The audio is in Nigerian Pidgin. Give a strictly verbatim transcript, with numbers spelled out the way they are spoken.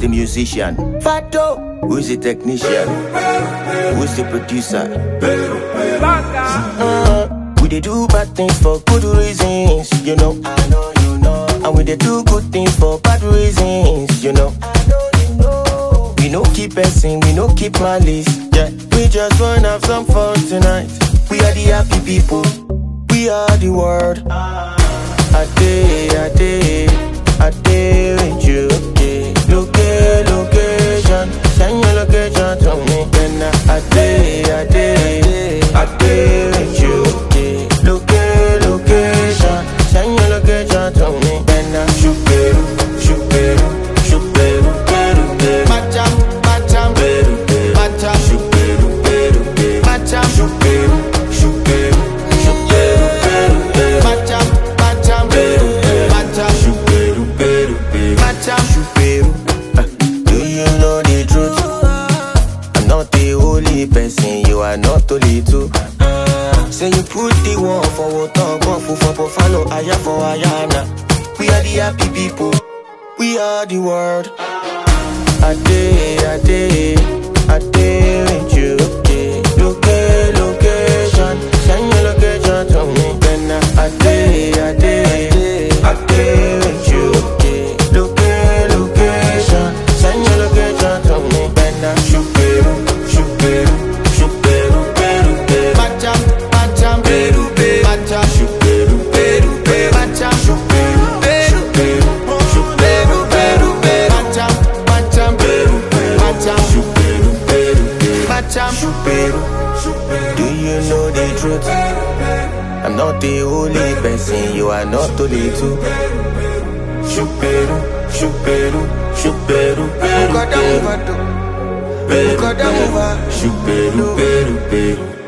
musician? Fato, who is the technician? Who is the producer? Uh, we dey do bad things for good reasons, you know. I know you know. And we dey do good things for bad reasons, you know. I know you know. We no keep passing, we no keep malice. Yeah, we just wanna have some fun tonight. We are the happy people. We are the world. I day, I day, I day with you. Yeah. Loca- location, send your location to me. Then I day, I day, I day with you. Yeah. Loca- location, send your location to me. Then I shoot beru, shoot beru, shoot beru, beru, beru. Macham, macham, beru, beru, macham, shoot beru, beru, beru, macham, shoot beru, shoot beru, shoot beru, beru, beru. Macham, macham, beru, beru, macham, shoot beru, beru, beru, macham, shoot beru. Uh, Do you know the truth? I'm not the only person, you are not only two. Say you put the one for water, one for for follow, aya for ayana. We are the happy people, we are the world. I day, I day, I day with you. Yeah. Loca- location, send your location to me. Then I day, I day, I day with you. Yeah. Loca- location, send your location to me. Then I shoot beru, shoot beru, shoot beru, beru, beru. Macham, macham, beru, beru. Macham, shoot beru, beru, beru. Macham, shoot beru, beru, beru, shoot beru, beru, beru. Macham, macham, beru, beru. Macham, shoot beru, beru, beru. Macham, shoot beru. Do you know the truth? I'm not the only person, you are not only two. Shoot beru, shoot beru, shoot beru, beru, beru. Beru, beru, shoot beru, beru, beru.